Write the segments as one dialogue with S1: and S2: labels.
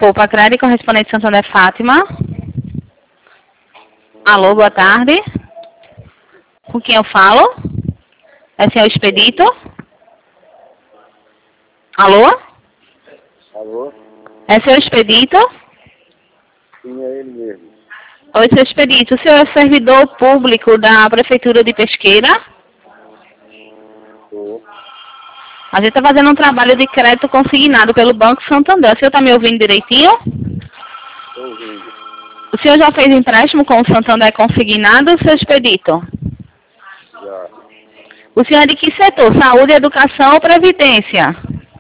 S1: Poupa Crédito, correspondente Santander Fátima. Alô, boa tarde. Com quem eu falo? É o senhor Expedito? Alô?
S2: Alô?
S1: É o senhor Expedito?
S2: Sim, é ele mesmo.
S1: Oi, senhor Expedito. O senhor é servidor público da Prefeitura de Pesqueira?
S2: Tô.
S1: A gente está fazendo um trabalho de crédito consignado pelo Banco Santander. O senhor está me ouvindo direitinho?
S2: Tô ouvindo.
S1: O senhor já fez empréstimo com o Santander consignado, senhor Expedito?
S2: Já.
S1: O senhor é de que setor? Saúde, educação ou previdência?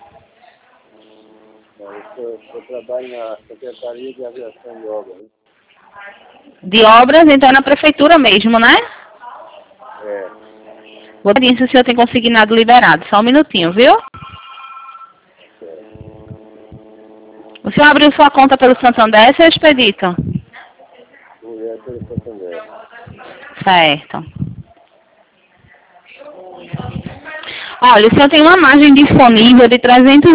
S2: Eu trabalho na Secretaria de Aviação de Obras. Né?
S1: De obras, então é na prefeitura mesmo, né?
S2: É.
S1: Vou pedir se o senhor tem consignado liberado. Só um minutinho, viu? O senhor abriu sua conta pelo Santander, senhor Expedito?
S2: Mulher pelo Santander.
S1: Certo. Olha, o senhor tem uma margem disponível de R$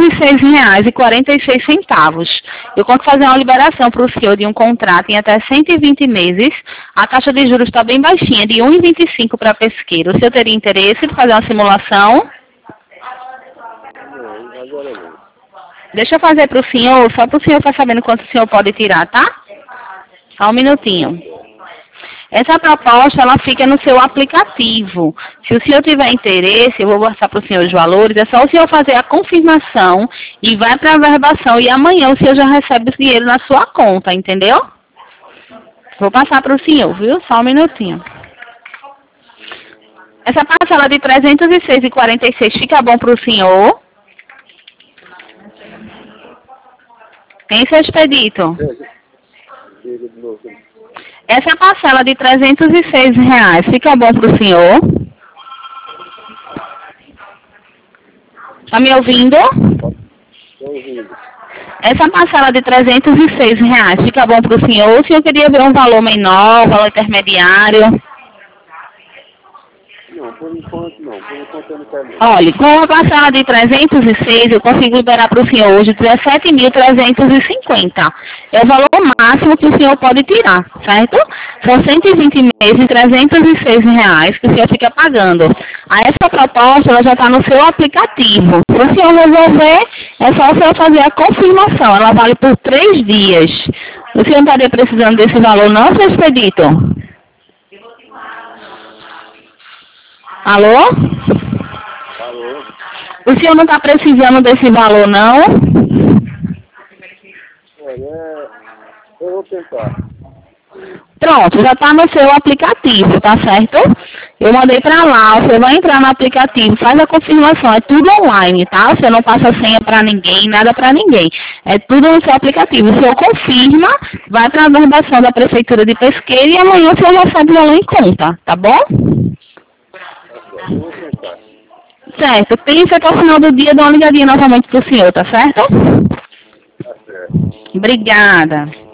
S1: 306,46. Eu conto fazer uma liberação para o senhor de um contrato em até 120 meses. A taxa de juros está bem baixinha, de 1,25 para pesqueiro. O senhor teria interesse em fazer uma simulação?
S2: Não, agora não.
S1: Deixa eu fazer para o senhor, só para o senhor ficar sabendo quanto o senhor pode tirar, tá? Só um minutinho. Essa proposta, ela fica no seu aplicativo. Se o senhor tiver interesse, eu vou mostrar para o senhor os valores, é só o senhor fazer a confirmação e vai para a verbação e amanhã o senhor já recebe o dinheiro na sua conta, entendeu? Vou passar para o senhor, viu? Só um minutinho. Essa parcela de R$ 306,46 fica bom para o senhor? Tem seu Expedito?
S2: Chega de novo.
S1: Essa parcela de R$ 306,00 fica bom para o senhor? Está me ouvindo?
S2: Tô ouvindo.
S1: Essa parcela de R$ 306,00 fica bom para o senhor? Ou o senhor queria ver um valor menor, valor intermediário?
S2: Não, por enquanto não. Por enquanto eu não quero não.
S1: Olha, com a parcela de 306, eu consigo liberar para o senhor hoje 17.350. É o valor máximo que o senhor pode tirar, certo? São 120 meses, R$ 306,00 que o senhor fica pagando. Aí essa proposta ela já está no seu aplicativo. Se o senhor resolver, é só o senhor fazer a confirmação. Ela vale por 3 dias. O senhor não estaria precisando desse valor não, seu Expedito? Alô?
S2: Alô?
S1: O senhor não está precisando desse valor, não?
S2: Olha, eu vou tentar.
S1: Pronto, já está no seu aplicativo, tá certo? Eu mandei para lá, você vai entrar no aplicativo, faz a confirmação, é tudo online, tá? Você não passa senha para ninguém, nada para ninguém. É tudo no seu aplicativo. O senhor confirma, vai para a verbação da Prefeitura de Pesqueira e amanhã o senhor recebe o valor em conta, tá bom?
S2: Eu vou tentar.
S1: Certo, pense até o final do dia, dá uma ligadinha novamente pro senhor, tá certo?
S2: Tá certo.
S1: Obrigada.